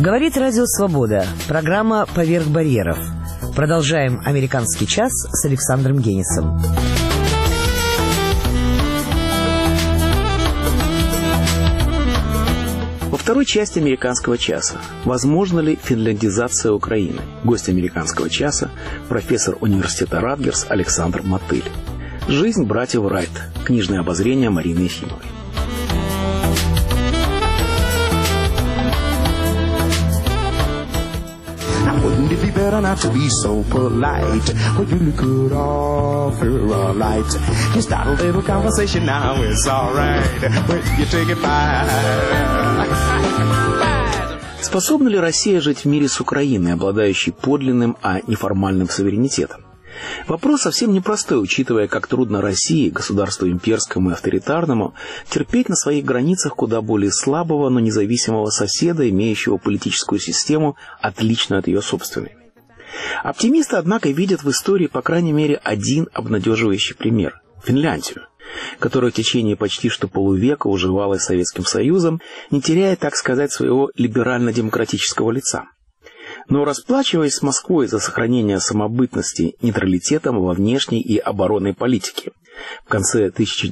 Говорит Радио Свобода. Программа «Поверх барьеров». Продолжаем «Американский час» с Александром Генисом. Во второй части «Американского часа» возможна ли финляндизация Украины? Гость «Американского часа» – профессор университета Радгерс Александр Мотыль. Жизнь братьев Райт. Книжное обозрение Марины Ефимовой. Wouldn't it be better not to be so polite? Well, you could offer a light. You start a little conversation now, it's alright. When you take it back. Способна ли Россия жить в мире с Украиной, обладающей подлинным, а неформальным суверенитетом? Вопрос совсем непростой, учитывая, как трудно России, государству имперскому и авторитарному, терпеть на своих границах куда более слабого, но независимого соседа, имеющего политическую систему, отличную от ее собственной. Оптимисты, однако, видят в истории, по крайней мере, один обнадеживающий пример – Финляндию, которая в течение почти что полувека уживалась с Советским Союзом, не теряя, так сказать, своего либерально-демократического лица. Но расплачиваясь с Москвой за сохранение самобытности нейтралитетом во внешней и оборонной политике. В конце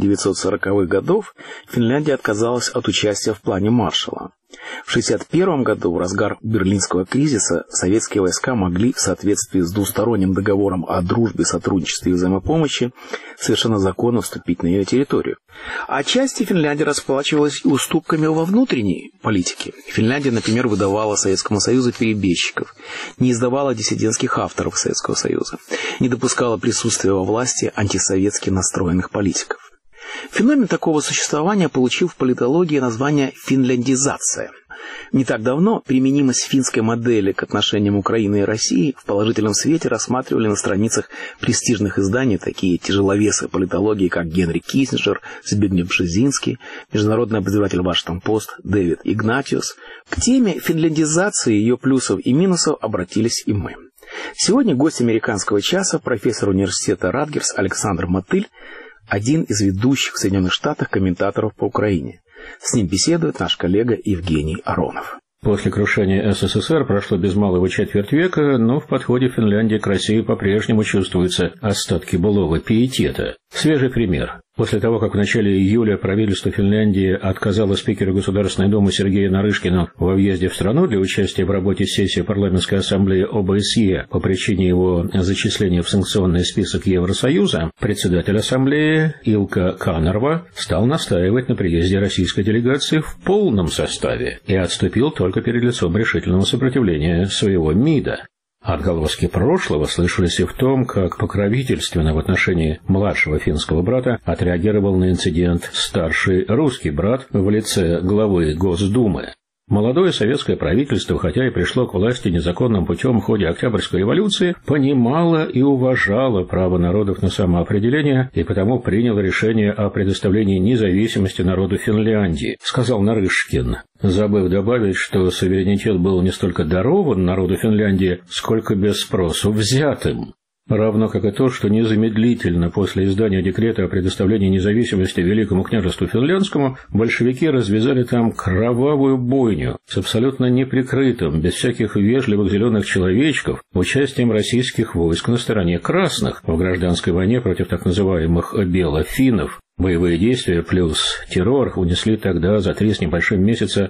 1940-х годов Финляндия отказалась от участия в плане Маршалла. В 1961 году, в разгар Берлинского кризиса, советские войска могли, в соответствии с двусторонним договором о дружбе, сотрудничестве и взаимопомощи, совершенно законно вступить на ее территорию. Отчасти Финляндия расплачивалась и уступками во внутренней политике. Финляндия, например, выдавала Советскому Союзу перебежчиков, не издавала диссидентских авторов Советского Союза, не допускала присутствия во власти антисоветски настроенных политиков. Феномен такого существования получил в политологии название «финляндизация». Не так давно применимость финской модели к отношениям Украины и России в положительном свете рассматривали на страницах престижных изданий такие тяжеловесы политологии, как Генри Киссинджер, Збигнев Бжезинский, международный обозреватель Вашингтон-Пост Дэвид Игнатиус. К теме финляндизации, ее плюсов и минусов обратились и мы. Сегодня гость «Американского часа», профессор университета Радгерс Александр Мотыль, один из ведущих в Соединенных Штатах комментаторов по Украине. С ним беседует наш коллега Евгений Аронов. После крушения СССР прошло без малого четверть века, но в подходе Финляндии к России по-прежнему чувствуются остатки былого пиетета. Свежий пример. После того, как в начале июля правительство Финляндии отказало спикеру Государственной Думы Сергею Нарышкину во въезде в страну для участия в работе сессии парламентской ассамблеи ОБСЕ по причине его зачисления в санкционный список Евросоюза, председатель ассамблеи Илка Канарва стал настаивать на приезде российской делегации в полном составе и отступил только перед лицом решительного сопротивления своего МИДа. Отголоски прошлого слышались и в том, как покровительственно в отношении младшего финского брата отреагировал на инцидент старший русский брат в лице главы Госдумы. Молодое советское правительство, хотя и пришло к власти незаконным путем в ходе Октябрьской революции, понимало и уважало право народов на самоопределение и потому приняло решение о предоставлении независимости народу Финляндии, сказал Нарышкин, забыв добавить, что суверенитет был не столько дарован народу Финляндии, сколько без спросу взятым. Равно как и то, что незамедлительно после издания декрета о предоставлении независимости Великому княжеству Финляндскому большевики развязали там кровавую бойню с абсолютно неприкрытым, без всяких вежливых зеленых человечков, участием российских войск на стороне красных в гражданской войне против так называемых белофиннов. Боевые действия плюс террор унесли тогда за 3 с небольшим месяца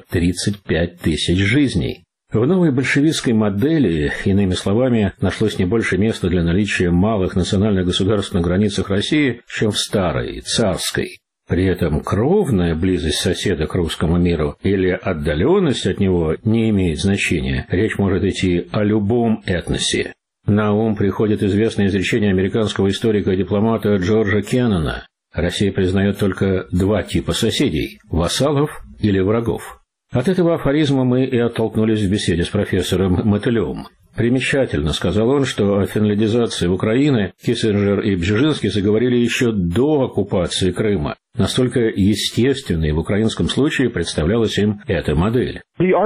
35 тысяч жизней. В новой большевистской модели, иными словами, нашлось не больше места для наличия малых национальных государств на границах России, чем в старой, царской. При этом кровная близость соседа к русскому миру или отдаленность от него не имеет значения. Речь может идти о любом этносе. На ум приходит известное изречение американского историка и дипломата Джорджа Кеннона. Россия признает только 2 типа соседей – вассалов или врагов. От этого афоризма мы и оттолкнулись в беседе с профессором Мотылем. Примечательно, сказал он, что о финляндизации Украины Киссинджер и Бжезинский заговорили еще до оккупации Крыма. Настолько естественной в украинском случае представлялась им эта модель.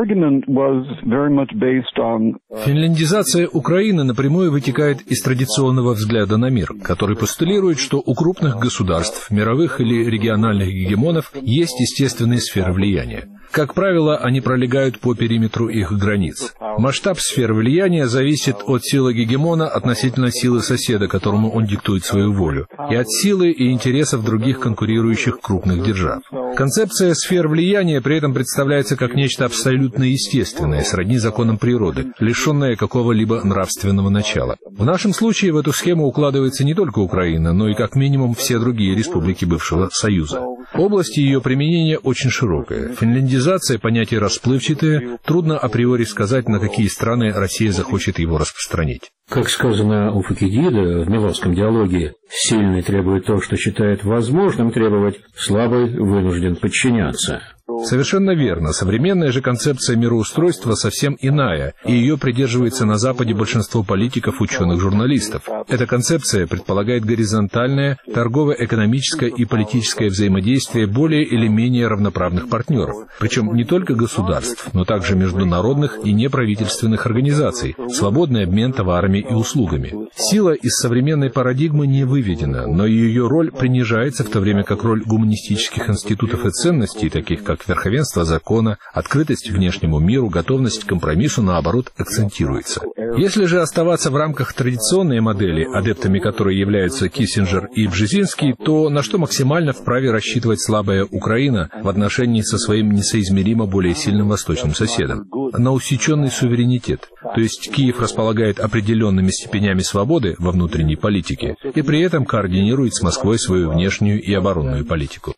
Финляндизация Украины напрямую вытекает из традиционного взгляда на мир, который постулирует, что у крупных государств, мировых или региональных гегемонов, есть естественные сферы влияния. Как правило, они пролегают по периметру их границ. Масштаб сфер влияния зависит от силы гегемона относительно силы соседа, которому он диктует свою волю, и от силы и интересов других конкурирующих крупных держав. Концепция сфер влияния при этом представляется как нечто абсолютно естественное, сродни законам природы, лишенное какого-либо нравственного начала. В нашем случае в эту схему укладывается не только Украина, но и как минимум все другие республики бывшего Союза. Область ее применения очень широкая. Финляндизация — понятие расплывчатое, трудно априори сказать, на какие страны Россия захочет его распространить. Как сказано у Фукидида в Милосском диалоге, сильный требует то, что считает возможным требовать, слабый вынужден подчиняться. Совершенно верно. Современная же концепция мироустройства совсем иная, и ее придерживается на Западе большинство политиков, ученых, журналистов. Эта концепция предполагает горизонтальное, торгово-экономическое и политическое взаимодействие более или менее равноправных партнеров, причем не только государств, но также международных и неправительственных организаций, свободный обмен товарами и услугами. Сила из современной парадигмы не выведена, но ее роль принижается, в то время как роль гуманистических институтов и ценностей, таких как верховенство закона, открытость внешнему миру, готовность к компромиссу, наоборот, акцентируется. Если же оставаться в рамках традиционной модели, адептами которой являются Киссинджер и Бжезинский, то на что максимально вправе рассчитывать слабая Украина в отношении со своим несоизмеримо более сильным восточным соседом? На усеченный суверенитет, то есть Киев располагает определенными степенями свободы во внутренней политике и при этом координирует с Москвой свою внешнюю и оборонную политику.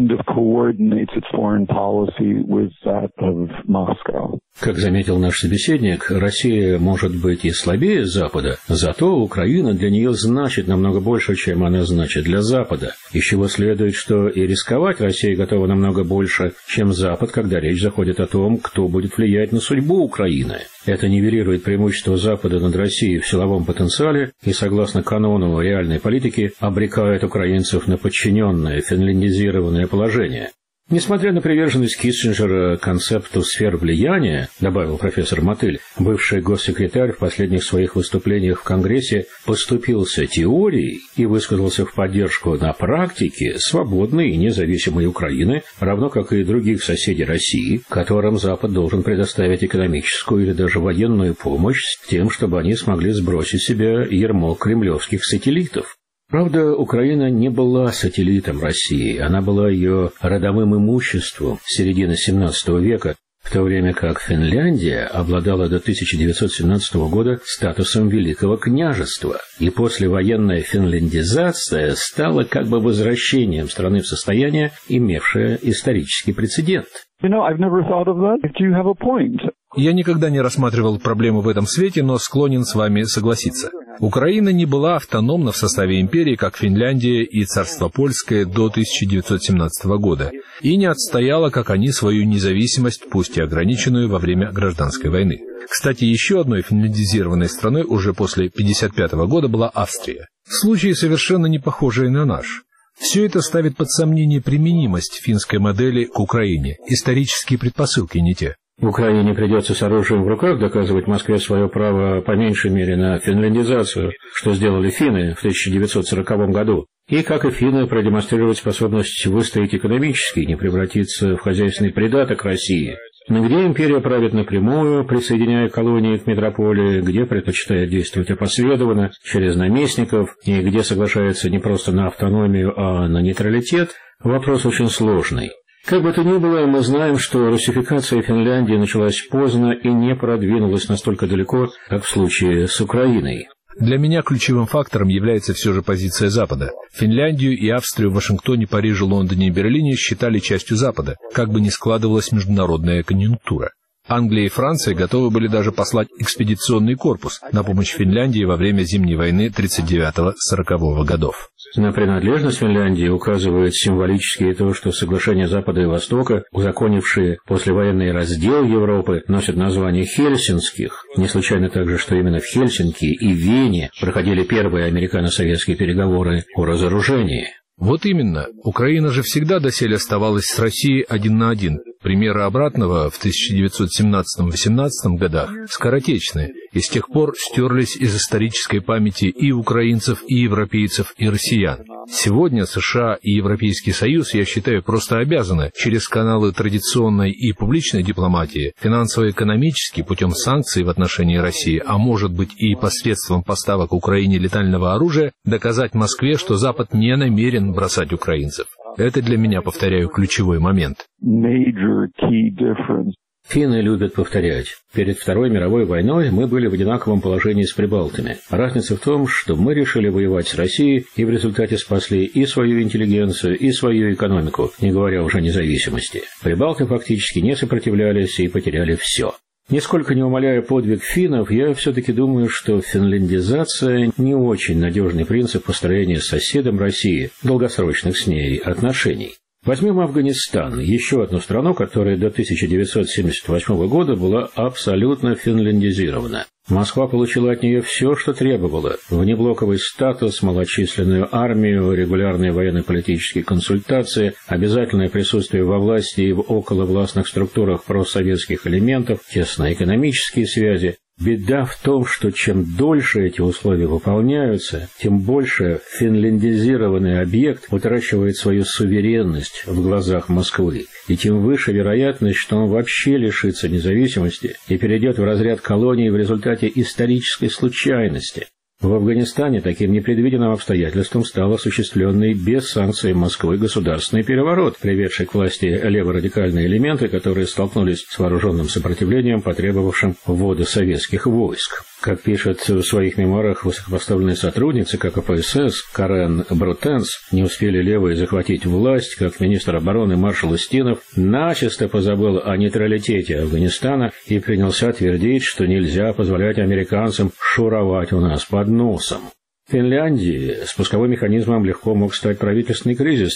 Как заметил наш собеседник, Россия может быть и слабее Запада, зато Украина для нее значит намного больше, чем она значит для Запада, из чего следует, что и рисковать Россия готова намного больше, чем Запад, когда речь заходит о том, кто будет влиять на судьбу Украины. Это нивелирует преимущество Запада над Россией в силовом потенциале и, согласно канону реальной политики, обрекает украинцев на подчиненное, финляндизированное положение. Несмотря на приверженность Киссинджера концепту сфер влияния, добавил профессор Мотыль, бывший госсекретарь в последних своих выступлениях в Конгрессе поступился теорией и высказался в поддержку на практике свободной и независимой Украины, равно как и других соседей России, которым Запад должен предоставить экономическую или даже военную помощь с тем, чтобы они смогли сбросить с себя ярмо кремлевских сателлитов. Правда, Украина не была сателлитом России, она была ее родовым имуществом с середины XVII века, в то время как Финляндия обладала до 1917 года статусом Великого княжества, и послевоенная финляндизация стала как бы возвращением страны в состояние, имевшее исторический прецедент. Я никогда не рассматривал проблему в этом свете, но склонен с вами согласиться. Украина не была автономна в составе империи, как Финляндия и Царство Польское до 1917 года, и не отстояла, как они, свою независимость, пусть и ограниченную во время гражданской войны. Кстати, еще одной финляндизированной страной уже после 1955 года была Австрия. Случай совершенно не похожий на наш. Все это ставит под сомнение применимость финской модели к Украине. Исторические предпосылки не те. В Украине придется с оружием в руках доказывать Москве свое право по меньшей мере на финляндизацию, что сделали финны в 1940 году. И, как и финны, продемонстрировать способность выстоять экономически, не превратиться в хозяйственный придаток России. Но где империя правит напрямую, присоединяя колонии к метрополии, где предпочитает действовать опосредованно, через наместников, и где соглашается не просто на автономию, а на нейтралитет, вопрос очень сложный. Как бы то ни было, мы знаем, что руссификация Финляндии началась поздно и не продвинулась настолько далеко, как в случае с Украиной. Для меня ключевым фактором является все же позиция Запада. Финляндию и Австрию в Вашингтоне, Париже, Лондоне и Берлине считали частью Запада, как бы ни складывалась международная конъюнктура. Англия и Франция готовы были даже послать экспедиционный корпус на помощь Финляндии во время Зимней войны 1939-1940 годов. На принадлежность Финляндии указывает символически и то, что соглашения Запада и Востока, узаконившие послевоенный раздел Европы, носят название Хельсинских. Не случайно также, что именно в Хельсинки и Вене проходили первые американо-советские переговоры о разоружении. Вот именно. Украина же всегда доселе оставалась с Россией один на один. Примеры обратного в 1917-18 годах скоротечны и с тех пор стерлись из исторической памяти и украинцев, и европейцев, и россиян. Сегодня США и Европейский Союз, я считаю, просто обязаны через каналы традиционной и публичной дипломатии, финансово-экономически путем санкций в отношении России, а может быть и посредством поставок Украине летального оружия, доказать Москве, что Запад не намерен бросать украинцев. Это для меня, повторяю, ключевой момент. Финны любят повторять. Перед Второй мировой войной мы были в одинаковом положении с прибалтами. Разница в том, что мы решили воевать с Россией и в результате спасли и свою интеллигенцию, и свою экономику, не говоря уже о независимости. Прибалты фактически не сопротивлялись и потеряли все. Нисколько не умаляя подвиг финнов, я все-таки думаю, что финляндизация не очень надежный принцип построения с соседом России долгосрочных с ней отношений. Возьмем Афганистан, еще одну страну, которая до 1978 года была абсолютно финляндизирована. Москва получила от нее все, что требовала – внеблоковый статус, малочисленную армию, регулярные военно-политические консультации, обязательное присутствие во власти и в околовластных структурах просоветских элементов, тесные экономические связи. Беда в том, что чем дольше эти условия выполняются, тем больше финляндизированный объект утрачивает свою суверенность в глазах Москвы, и тем выше вероятность, что он вообще лишится независимости и перейдет в разряд колонии в результате исторической случайности. В Афганистане таким непредвиденным обстоятельством стал осуществленный без санкций Москвы государственный переворот, приведший к власти леворадикальные элементы, которые столкнулись с вооруженным сопротивлением, потребовавшим ввода советских войск. Как пишет в своих мемуарах высокопоставленная сотрудница КПСС Карен Брутенс, не успели левые захватить власть, как министр обороны маршал Устинов начисто позабыл о нейтралитете Афганистана и принялся твердить, что нельзя позволять американцам шуровать у нас под носом. В Финляндии спусковым механизмом легко мог стать правительственный кризис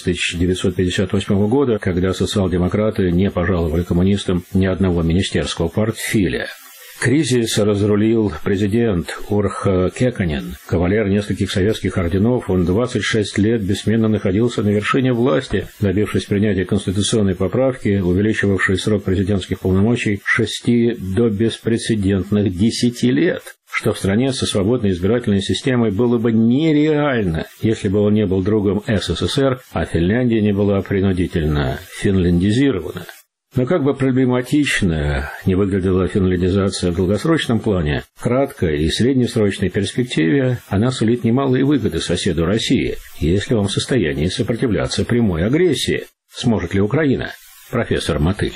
1958 года, когда социал-демократы не пожаловали коммунистам ни одного министерского портфеля. Кризис разрулил президент Урho Кекконен, кавалер нескольких советских орденов. Он 26 лет бессменно находился на вершине власти, добившись принятия конституционной поправки, увеличивавшей срок президентских полномочий с 6 до беспрецедентных 10 лет, что в стране со свободной избирательной системой было бы нереально, если бы он не был другом СССР, а Финляндия не была принудительно финляндизирована. Но как бы проблематично не выглядела финляндизация в долгосрочном плане, в краткой и среднесрочной перспективе она сулит немалые выгоды соседу России, если он в состоянии сопротивляться прямой агрессии. Сможет ли Украина? Профессор Мотыль.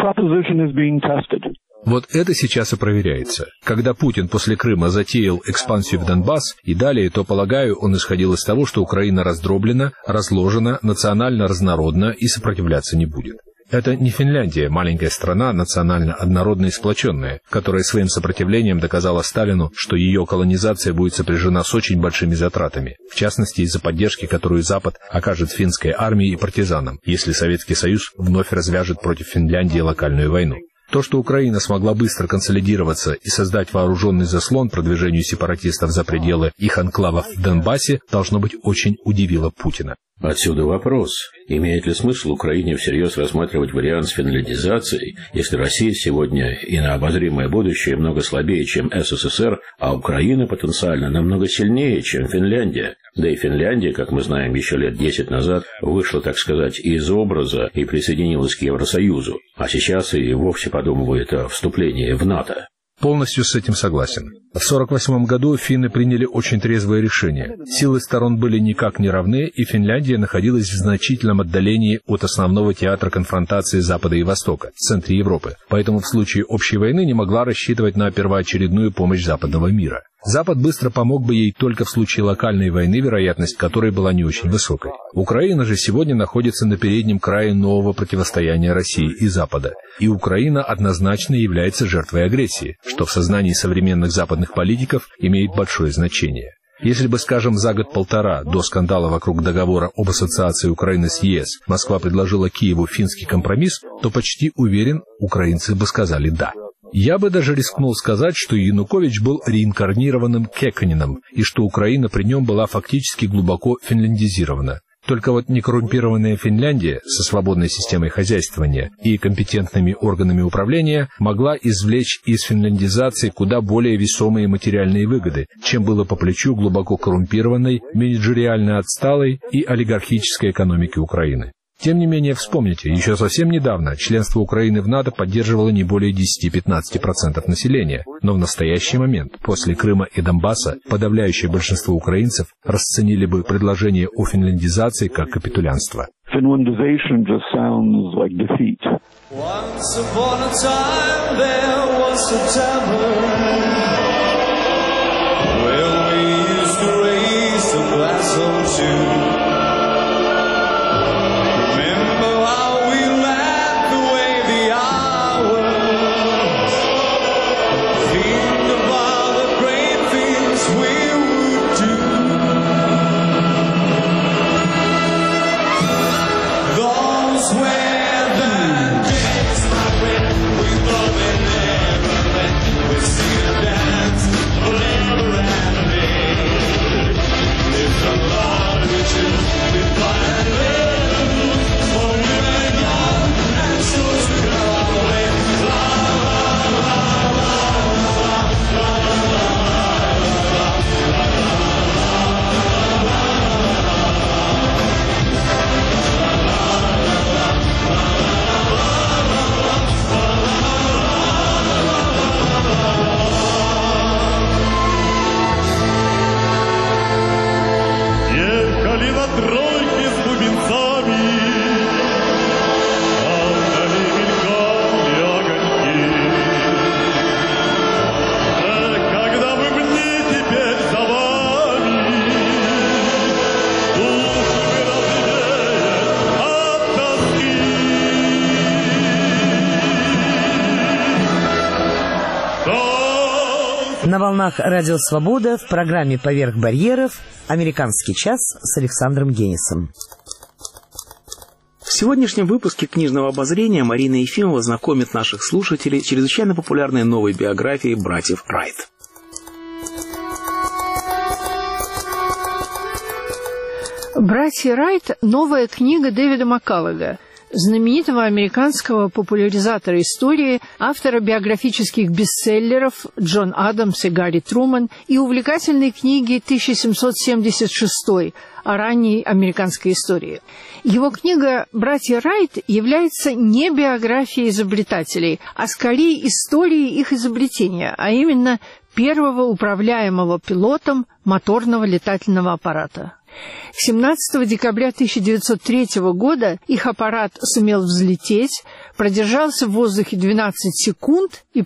Вот это сейчас и проверяется. Когда Путин после Крыма затеял экспансию в Донбасс и далее, то, полагаю, он исходил из того, что Украина раздроблена, разложена, национально разнородна и сопротивляться не будет. Это не Финляндия, маленькая страна, национально однородная и сплоченная, которая своим сопротивлением доказала Сталину, что ее колонизация будет сопряжена с очень большими затратами, в частности из-за поддержки, которую Запад окажет финской армии и партизанам, если Советский Союз вновь развяжет против Финляндии локальную войну. То, что Украина смогла быстро консолидироваться и создать вооруженный заслон продвижению сепаратистов за пределы их анклавов в Донбассе, должно быть, очень удивило Путина. Отсюда вопрос, имеет ли смысл Украине всерьез рассматривать вариант с финляндизацией, если Россия сегодня и на обозримое будущее много слабее, чем СССР, а Украина потенциально намного сильнее, чем Финляндия. Да и Финляндия, как мы знаем, еще лет 10 назад вышла, так сказать, из образа и присоединилась к Евросоюзу, а сейчас и вовсе подумывает о вступлении в НАТО. Полностью с этим согласен. В 1948 году финны приняли очень трезвое решение. Силы сторон были никак не равны, и Финляндия находилась в значительном отдалении от основного театра конфронтации Запада и Востока, в центре Европы. Поэтому в случае общей войны не могла рассчитывать на первоочередную помощь западного мира. Запад быстро помог бы ей только в случае локальной войны, вероятность которой была не очень высокой. Украина же сегодня находится на переднем крае нового противостояния России и Запада. И Украина однозначно является жертвой агрессии, что в сознании современных западных политиков имеет большое значение. Если бы, скажем, за год-полтора до скандала вокруг договора об ассоциации Украины с ЕС Москва предложила Киеву финский компромисс, то почти уверен, украинцы бы сказали «да». Я бы даже рискнул сказать, что Янукович был реинкарнированным Кекконеном, и что Украина при нем была фактически глубоко финляндизирована. Только вот некоррумпированная Финляндия со свободной системой хозяйствования и компетентными органами управления могла извлечь из финляндизации куда более весомые материальные выгоды, чем было по плечу глубоко коррумпированной, менеджериально отсталой и олигархической экономики Украины. Тем не менее, вспомните, еще совсем недавно членство Украины в НАТО поддерживало не более 10-15% населения, но в настоящий момент, после Крыма и Донбасса, подавляющее большинство украинцев расценили бы предложение о финляндизации как капитулянство. Finlandization just sounds like defeat. Once upon a time there was a tavern where we used to raise a glass or two. На волнах Радио Свобода в программе «Поверх барьеров» «Американский час» с Александром Генисом. В сегодняшнем выпуске книжного обозрения Марина Ефимова знакомит наших слушателей с чрезвычайно популярной новой биографией братьев Райт. «Братья Райт» – новая книга Дэвида Маккаллога, знаменитого американского популяризатора истории, автора биографических бестселлеров «Джон Адамс» и «Гарри Труман» и увлекательной книги «1776» о ранней американской истории. Его книга «Братья Райт» является не биографией изобретателей, а скорее историей их изобретения, а именно первого управляемого пилотом моторного летательного аппарата. 17 декабря 1903 года их аппарат сумел взлететь, продержался в воздухе 12 секунд и